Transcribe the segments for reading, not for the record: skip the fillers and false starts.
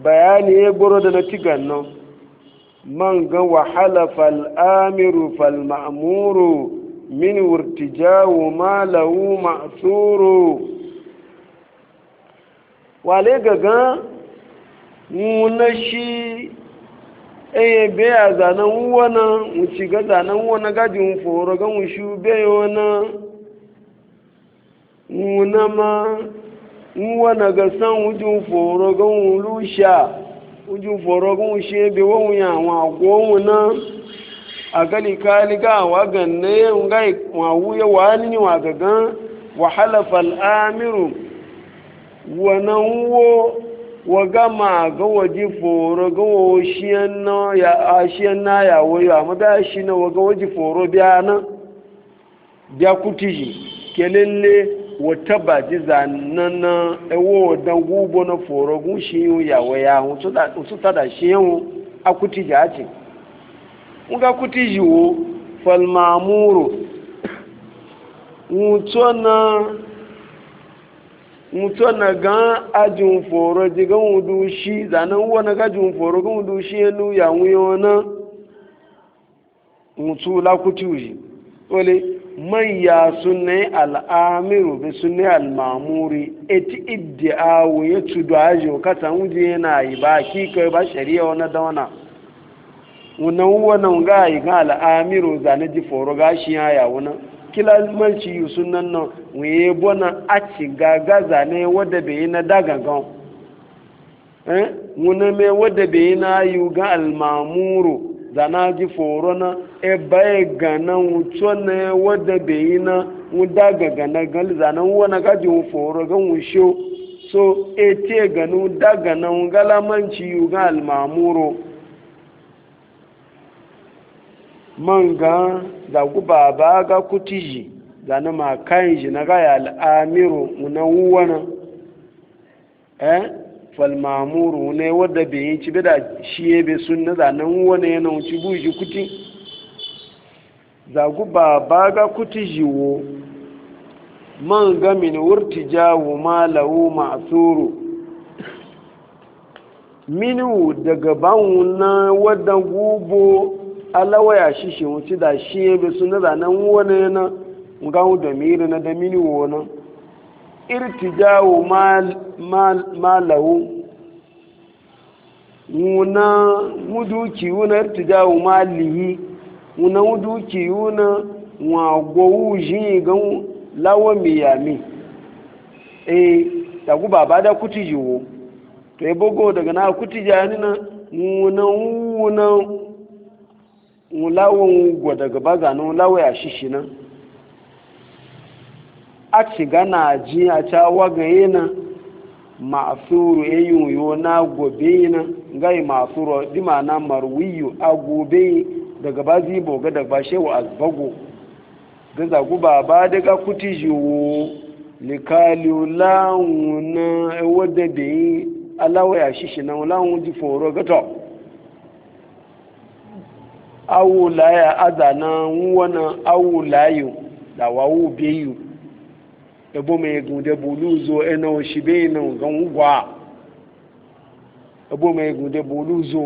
bayani ya gboro da na tigan nan man ga wahala fal'amiru fal'amuru min wurtijawu ma lahu ma'suru wale gaga muna shi eye be a zanen wana wuci ga zanen wana gajin foro ga wushi be wana muna ma wana ga san wujin foro ga wulusha wujin foro ga wushi be wawunya wa gowuna a gali kaliga wa ganne ngai wa wuya wani wa gaga wa halafa al'amiru wannan wa gama ga waje foro ga washiyan na ya wayo amma da shi na waga waje foro biya na biya kutiji kelele wata baji zanen na ewo dan gubo na foro gun shi ya waya su tada shi yawon a kutiji a ce nga kutiji wo falmamuro mutu na gan ajin foro ji gan wudu shi zanen wani gajin foro gan wudu shi yanu ya wuyo na mutu lakuti wuji wale manya sunne al'amiru bi sunne al-mamuri eti iddi'awu ya tudu ajiyo kata wuje yana yi ba kika ba shari'a wani dawana wannan ga yi ga al'amiru zane ji foro gashi ya yawo na kila manci yi sunan nan wuye bona a ci gagaza ne wadda bai yi na dagagan wuna mai wadda bai yi na yi ga almamuru zana ji foro na e bai gana wuto ne wadda bai yi na dagaga na gali zanen wani gaji foro ga wushe so e te ganu daga na gala manci yi ga almamuru man ga zagu baba ga kutiji zana ma kayan ji na gaya al'amiru na wuwana falmamuru ne wadda bai yi ci da shi ya bai sun na zanen wuwana yana wuci buji kuti zagu baba ga kutiji wo man ga min wurti jawo ma lawu ma'asuru minu daga banwu na wadda gubo alawa ya shi shi wuce da shi ya bi suna da nan wani na gawo da miri na da mini wani irtijawo ma lahu wuna muduki wuna irtijawo ma lihi wuna muduki wuna wagowu shi gan lawa miyami tagu baba da kuti jiwo to ya bogo daga na kuti jani na wuna wulawon gwada gaba zanen wulawa ya shishi nan a ci gana ji a ca wagaye na ma'asuru eyin yo na gobe na gai ma'asuru dima na marwiyu a gobe daga ba zibo ga daga shewa azbago ga zagu ba daga kuti jiwo likaliula wuna wadda da yi alawa ya shishi nan wulawon ji foro gato awula ya azana wana awulayo da wawu biyu ebo mai gunde buluzo ena shibe na gangwa ebo mai gunde buluzo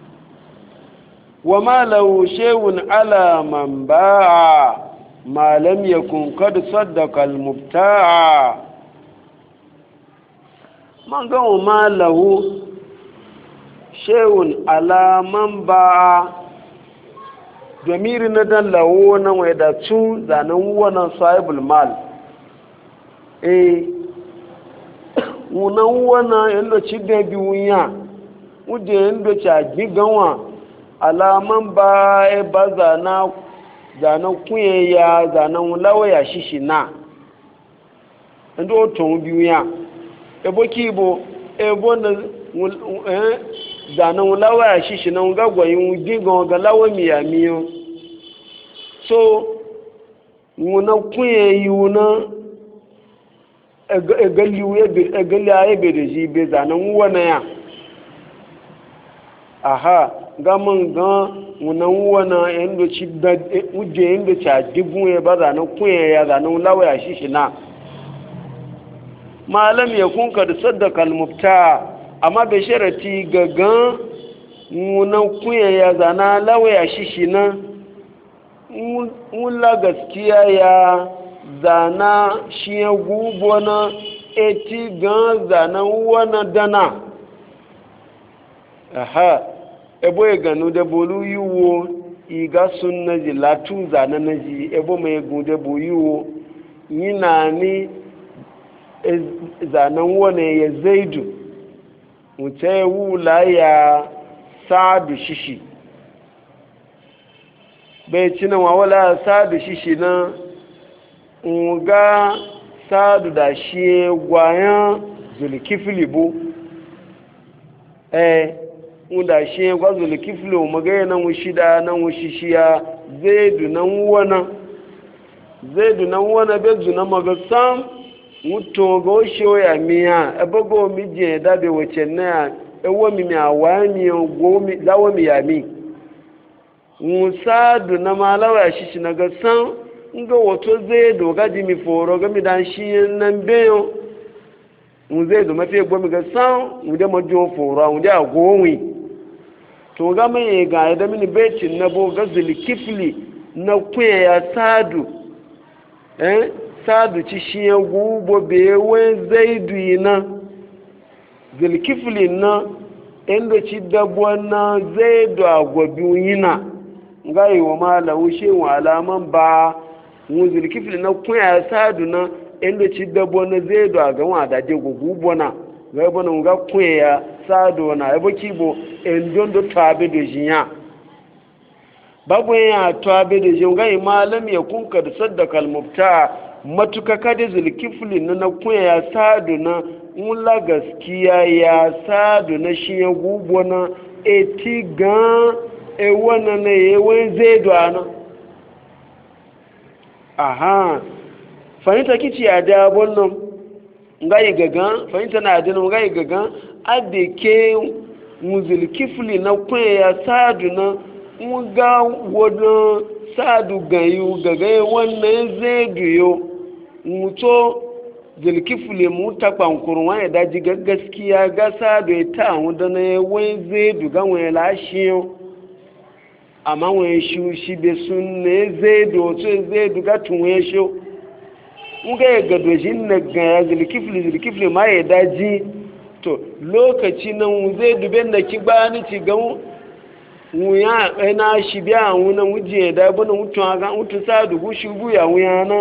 wa ma law shay'un ala man ba'a ma lam yakun qad saddaqa al mubta'a man ga ma law shay'un ala man ba'a domiri na dan lawo na wai da tun zanen wannan sahibul mal wunan wannan yadda ci da biyunya wuje yadda ci a giganwa alaman ba ba zanen kunye ya zanen lawaya shishi na inda otun biyunya ebo kibo ebo na zanen lawaya shishi na gagwayin gigan ga lawa miyamiyo so wunan kunye yi wunan egali ya ebe da shi bai zanen wana ya aha gaman gan wunan wana yadda ci da uje yadda ci a digun ya ba zanen kunye ya zanen lawa ya shishi na malam ya kunka da saddaka almubta amma be sharati gagan munan kuya ya zana lawa ya shishi na mula gaskiya ya zana shi ya gubo na eti gan zana wana dana aha ebo ya ganu da bolu yiwo iga sun na ji latun zana na ji ebo mai gun da bo yiwo yi na ni zanen wane ya zaidu wuce wula ya sa'adu shishi bai ci na wawala sa'adu shishi na nga sa'adu da shi gwayan zulkifili bu da shi gwa zulkifili magaya nan wushida nan wushishiya zaidu nan wana bezu na magasan mutu ga oshe ya miya ebogo mi je dabe wace na ewo mi awami go mi lawo mi yami musadu na malawa ya shishi na gasan nga wato zai doga di mi foro ga mi dan shi nan beyo mu zai do mafi gbo mi gasan mu da majo foro mu da gowi to ga mai ga da mini becin na bo ga zulkifli na kuya ya sadu sadu ci shi ya gubo bewe zaidu na zulkifli na inda ci dabo na zaidu a gwabi yina ga yi wa malawu shi wa alaman ba mu zulkifli na kuya sadu na inda ci dabo na zaidu a gawa da je gubo na ga yi bana ga kuya sadu na ya baki bo indon da tabi da jiya babu ya tabi da jiya ga yi malam ya kunka da saddaka al-mubta matuka kada zulkifli na kuya ya sadu na mula gaskiya ya sadu na shi ya gubo na eti gan ewana na ewen zaidu ana aha fahimta kici a dabon nan ngayi gagan fahimta na adina ngayi gagan adeke muzulkifli na kuya ya sadu na nga wadon sadu gayu gaga wannan zaidu yo muto zulkifli mu ta kwankurun wani daji ga gaskiya ga sadu ya ta wanda na wani zaidu ga wani lashiyo amma wani shi be sun ne zaidu wato zaidu ga tunwe shi nga ya gado shi na ga zulkifli ma ya daji to lokaci nan zaidu ben da ki bani ci ga wuya ina shi biya wuna wuje da bana mutu ga mutu sadu gu shi buya wuya na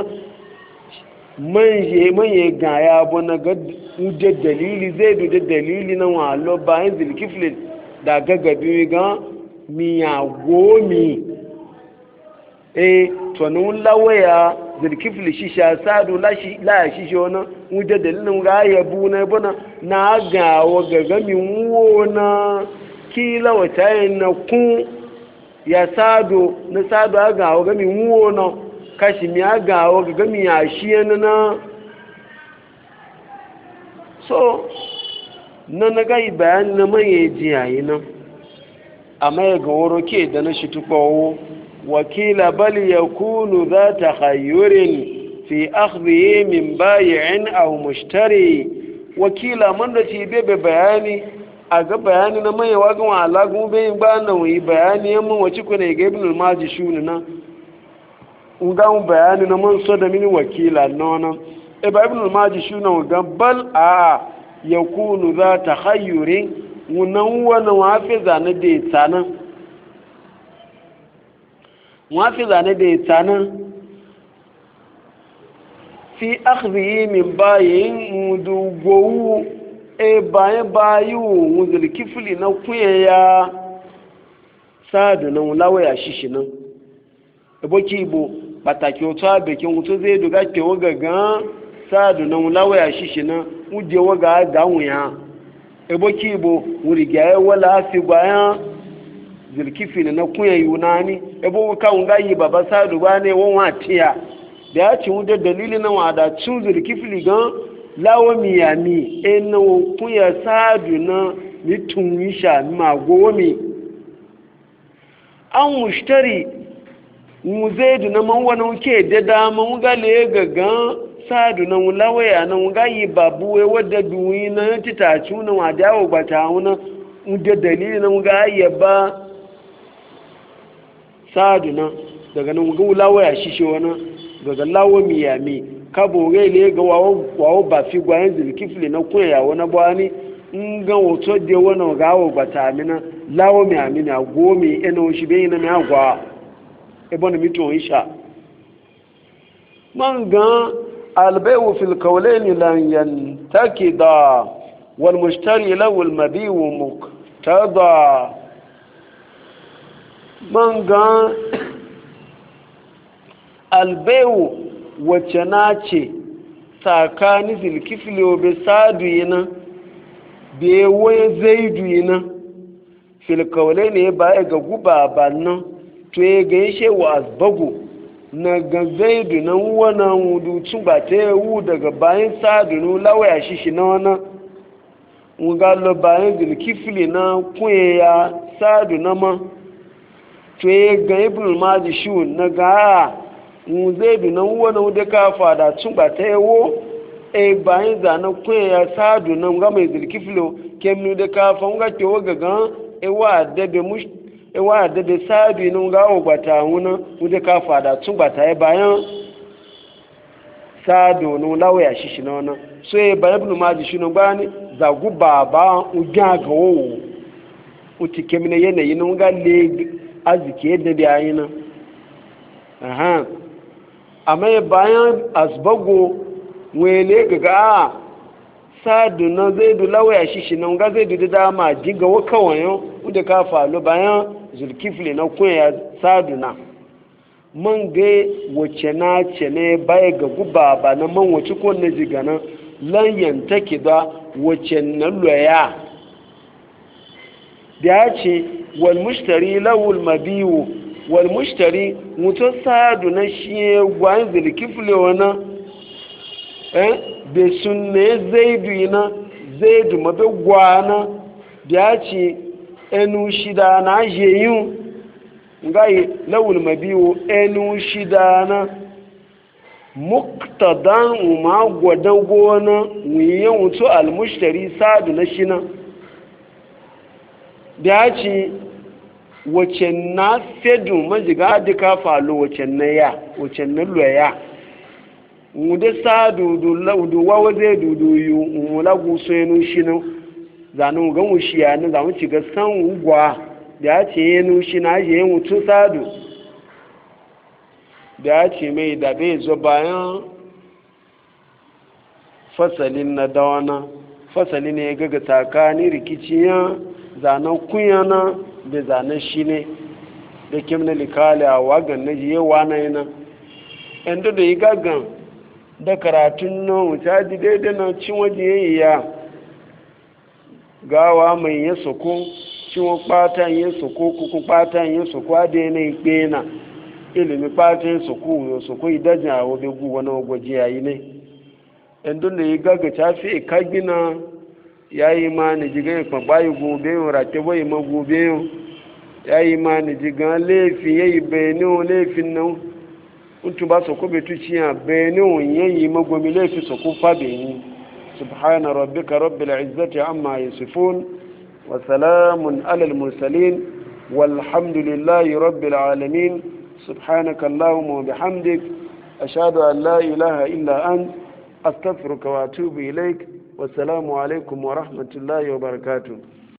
manye ga ya bana ga da dalili zai da dalili na walo bayan zulkifli da gagabi ga miya gomi to nun lawaya zulkifli shi sha sadu la shi shi wani wuje dalilin ga ya bu na bana na ga wa gagami wona kila wata yin na kun ya sado na sado a gawo gami wuwo na kashi mi a gawo ga gami ya shi yana na so na gai bayani na maye jiyayi nan a maye ga wuro ke da na shi tukwawo wakila bal ya kunu za ta hayyurin fi akhbiye min bayi'in aw mushtari wakila man da ci bebe bayani a ga bayani na mai wa gan alagun bai ba na yi bayani yan mun wace kuna ga ibn al-maji shunu na ugan bayani na mun so da mini wakila nonon ba ibn al-maji shunu ga bal a yakunu za takhayyurin wunan wani wafiza na da tsana wafiza na da tsana fi akhdhi min bayin mudugo bayan bayu zulkifli na kuya ya sadu nan lawaya shishi nan eboki bo pataki oto abekin oto zai duga ke waga gan sadu nan lawaya shishi nan uje waga ganwu ya eboki bo wuriga ya wala fi bayan zulkifli na kuya yunani ebo ka unga yi baba sadu ba ne won watiya da ya ci wuje dalili na wada cin zulkifli gan lawo miyami ena kuya sadu na mitunisha magomi an mushtari mu zaidu na man wani ke da dama gale gagan sadu na wulawaya na gayi babu wai wadda duwi na titacu na wadawo bata wuna da dalili na gayi ba sadu na daga nan ga wulawaya shishe wani daga lawo miyami kabo gai ne ga wawo ba fi gwayen zirkifili na koya wani bani in ga wato da wani gawo bata mina lawo miyami na gomi ina shi bai na mai agwa ibn mito isha man ga albayu fil qawlaini lan yantakida wal mushtari lahu al mabi'u muqtada man ga albayu wacce na ce tsakani zilkifili obe sadu yana bai wani zaidu yana fil qawlaini ba ga guba ba nan to ya gaishe wa asbagu na ga zaidu nan wannan wudu tun ba ta yawu daga bayan sadunu lawaya shi na wannan ngalo bayan zilkifili na kunye ya sadu na ma to ya ga ibn maji shi na ga zaidu nan wannan wuda ka fada tun ba ta yawo bayan zanen kunye ya sadu nan ga mai zilkifilo kemnu da ka fa nga ke waga ga ewa da be sabi nun ga ogbata wuna wuje ka fada tun gbata ya bayan sado nun lawaya shishi na wana so e ba ibn maji shinu bani za gu baba uja ga wo uti kemine yanayi nun ga le azike da bi ayina aha amma bayan asbago wele ga sadu na zaidu lawaya shishi nan ga zaidu da dama diga wa kawayo wanda ka falo bayan zulkifli na kunya sadu na man ga wace na ce ne baya ga guba ba na man wace ko na jigana lan yantaki da wace na loya da ya ce wal mushtari lawul mabiyu wal mushtari mutu sadu na shi gwan zulkifli wana da sunne zaidu yana zaidu mabe gwana da ya ce enu shida na jeyu ngai lawul mabiwo enu shida na muktadan uma gwadan gona wiyan wuto almushtari sadu na shina da ya ce wace na fedu majiga duka falo wace na ya wace na loya wude sadu du wawa zai dudu yu wula guso yanu shina zanen ga wushiya na zamu ci ga san ugwa da ya ce yanu shi na je yin wutu sadu da ya ce mai da bai zo bayan fasalin na dawana fasali ne ya gaga tsakani rikiciya zanen kunyana da zanen shi ne da kim na likali a wagan na jiye wana yana inda da yi gagan da karatun nan wuta ji daidai na cin waje ya gawa mai ya soko ciwon patan ya soko kukun patan ya soko ade na ikpe na ilimi patan ya soko idajin a wabe gu wani gwaji yayi ne indun da yi gaga tafi ikagina ya yi ma ni jigan ikpagbayi gobe yau rake bai ma gobe yau ya yi ma ni jigan laifin ya yi bayanin laifin nan untu ba soko betu ciya bayanin ya yi magomi laifin soko fa bayanin سبحان ربك رب العزة عما يصفون وسلام على المرسلين والحمد لله رب العالمين سبحانك اللهم وبحمدك أشهد أن لا إله إلا أنت أستغفرك وأتوب إليك والسلام عليكم ورحمة الله وبركاته